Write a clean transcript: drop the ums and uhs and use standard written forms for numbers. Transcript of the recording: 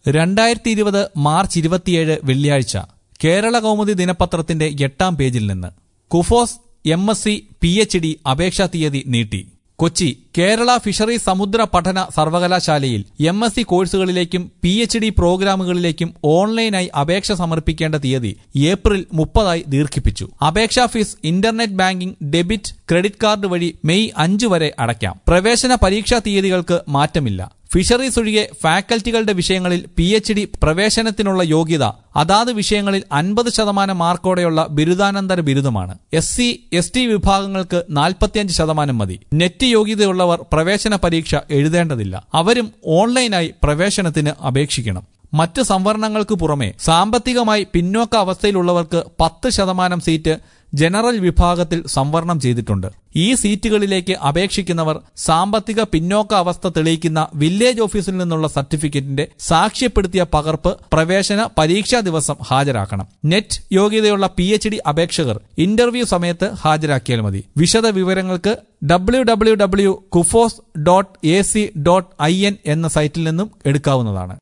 2020 March 27 വെള്ളിയാഴ്ച കേരള കൗമുദി ദിനപത്രത്തിന്റെ 8-ാം പേജിൽ നിന്ന് കുഫോസ് MSc PhD അപേക്ഷാ തീയതി നീട്ടി. കൊച്ചി കേരള ഫിഷറീസ് സമുദ്ര പഠന സർവകലാശാലയിൽ MSc കോഴ്സുകളിലേക്കും PhD പ്രോഗ്രാമുകളിലേക്കും ഓൺലൈനായി അപേക്ഷ സമർപ്പിക്കേണ്ട തീയതി ഏപ്രിൽ 30 ദീർഘിപ്പിച്ചു. അപേക്ഷാ fees internet banking, debit, credit card വഴി മെയ് 5 വരെ അടയ്ക്കാം. പ്രവേശന പരീക്ഷാ തീയതികൾക്ക് മാറ്റമില്ല. ഫിഷറീസ് ഒഴികെ ഫാക്കൽറ്റികളുടെ വിഷയങ്ങളിൽ PhD പ്രവേശനത്തിനുള്ള യോഗ്യത അതാത് വിഷയങ്ങളിൽ 50% മാർക്കോടെയുള്ള ബിരുദാനന്തര ബിരുദമാണ്. SC ST വിഭാഗങ്ങൾക്ക് 45% മതി. നെറ്റ് യോഗ്യതയുള്ളവർ പ്രവേശന പരീക്ഷ എഴുതേണ്ടതില്ല. അവരും ഓൺലൈനായി പ്രവേശനത്തിന് അപേക്ഷിക്കണം. മറ്റ് സംവരണങ്ങൾക്ക് പുറമെ സാമ്പത്തികമായി പിന്നോക്ക അവസ്ഥയിലുള്ളവർക്ക് 10% സീറ്റ് ജനറൽ വിഭാഗത്തിൽ സംവരണം ചെയ്തിട്ടുണ്ട്. ഈ സീറ്റുകളിലേക്ക് അപേക്ഷിക്കുന്നവർ സാമ്പത്തിക പിന്നോക്ക അവസ്ഥ തെളിയിക്കുന്ന വില്ലേജ് ഓഫീസിൽ നിന്നുള്ള സർട്ടിഫിക്കറ്റിന്റെ സാക്ഷ്യപ്പെടുത്തിയ പകർപ്പ് പ്രവേശന പരീക്ഷാ ദിവസം ഹാജരാക്കണം. നെറ്റ് യോഗ്യതയുള്ള PhD അപേക്ഷകർ ഇന്റർവ്യൂ സമയത്ത് ഹാജരാക്കിയാൽ മതി. വിശദ വിവരങ്ങൾക്ക് www.kufos.ac.in എന്ന സൈറ്റിൽ നിന്നും എടുക്കാവുന്നതാണ്.